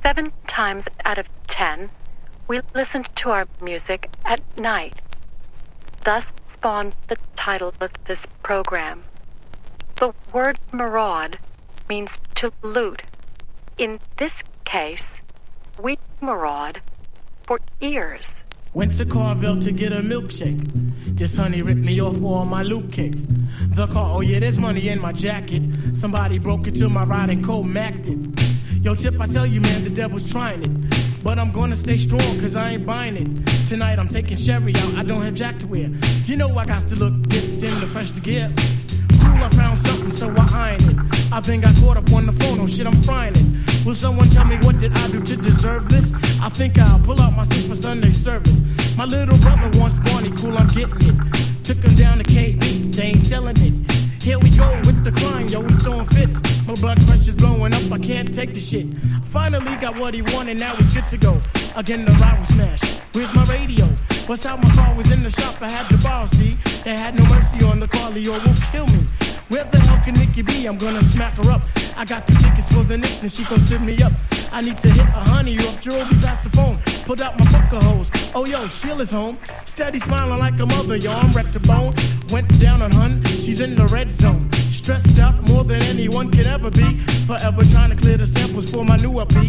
7 times out of 10, we listen to our music at night. Thus spawned the title of this program. The word maraud means to loot. In this case, we maraud for ears. Went to Carville to get a milkshake. This honey ripped me off all my loop cakes. The car, oh yeah, there's money in my jacket. Somebody broke into my ride and co-macked it. Yo, Tip, I tell you, man, the devil's trying it. But I'm gonna stay strong, cause I ain't buying it. Tonight I'm taking Sherry out, I don't have Jack to wear. You know I got to look dipped in the fresh to gear. Cool, I found something, so I ironed it. I think I caught up on the phone, oh shit, I'm frying it. Will someone tell me what did I do to deserve this? I think I'll pull out my seat for Sunday service. My little brother wants Barney, cool, I'm getting it. Took him down to KB, they ain't selling it. Here we go with the crime, yo, he's throwing fits. My blood pressure's blowing up, I can't take the shit. Finally got what he wanted, now he's good to go. Again, the ride was smashed. Where's my radio? Bust out my car, was in the shop, I had to borrow, see? They had no mercy on the Carly or will kill me. Where the hell can Nikki be? I'm gonna smack her up. I got the tickets for the Knicks and she gon' stiff me up. I need to hit a honey off Jerobi past the phone. Pulled out my poker hose. Oh yo, Sheila's home. Steady smiling like a mother, yo, I'm wrecked to bone. Went down on hun, she's in the red zone. Stressed out more than anyone could ever be. Forever trying to clear the samples for my new EP.